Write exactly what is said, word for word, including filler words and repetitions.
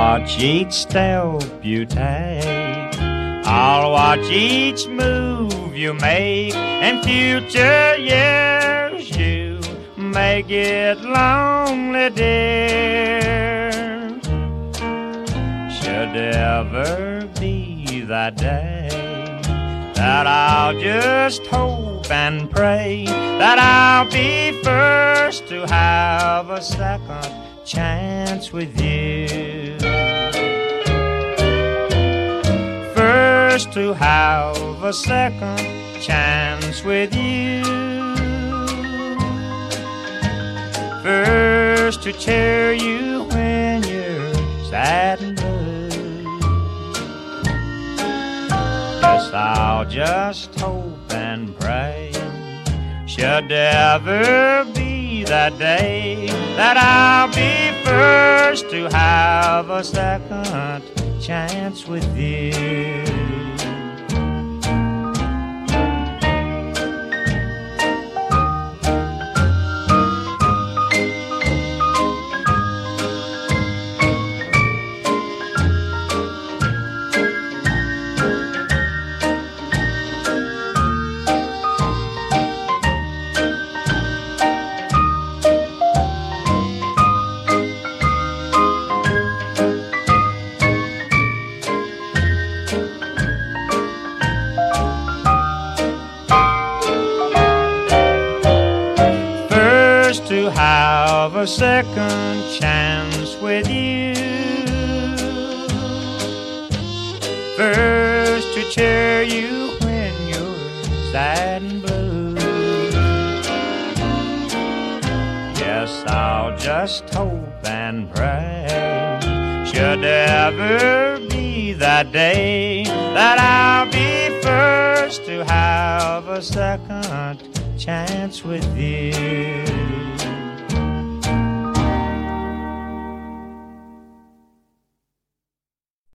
watch each step you take. I'll watch each move you make. In future years you may get lonely, dear. Should there ever be that day that I'll just hope and pray that I'll be first to have a second chance with you. First to have a second chance with you. First to cheer you when you're sad and blue. Yes, I'll just hope and pray. Should there ever be that day that I'll be first to have a second chance with you. To have a second chance with you. First to cheer you when you're sad and blue. Yes, I'll just hope and pray. Should there ever be that day that I'll be first to have a second chance with you.